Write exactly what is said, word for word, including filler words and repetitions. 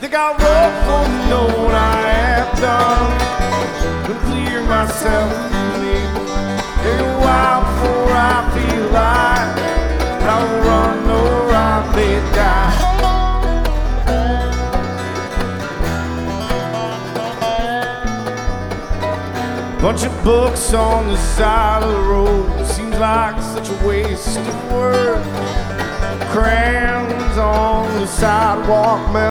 think I'll roll for the note I have done and clear myself from me. Take a while before I feel like I'll run or I'll let die. Bunch of books on the side of the road seems like such a waste of words. Crayons on the sidewalk.